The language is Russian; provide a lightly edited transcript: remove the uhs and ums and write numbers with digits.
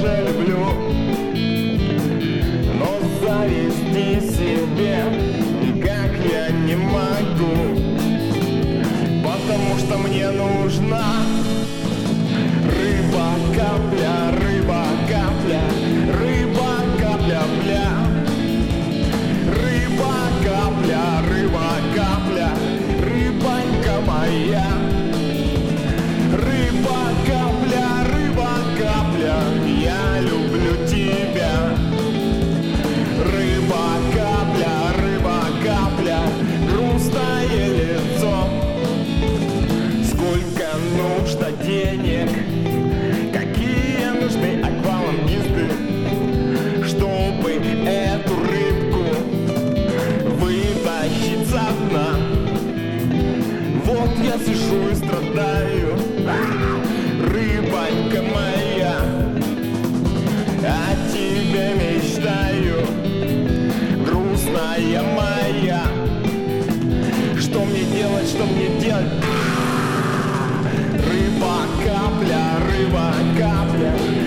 тоже люблю, но завести себе никак я не могу, потому что мне нужна рыба-капля, рыба-капля, рыба-капля, бля. Рыба-капля, рыба-капля, рыбонька моя. Рыба-капля, рыба-капля, я люблю тебя. Рыба-капля, рыба-капля, грустное лицо. Сколько нужно денег, какие нужны аквалангисты, чтобы эту рыбку вытащить со дна. Вот я сижу и страдаю, рыбонька моя, о тебе мечтаю, грустная моя. Что мне делать, что мне делать? Рыба-капля, рыба-капля,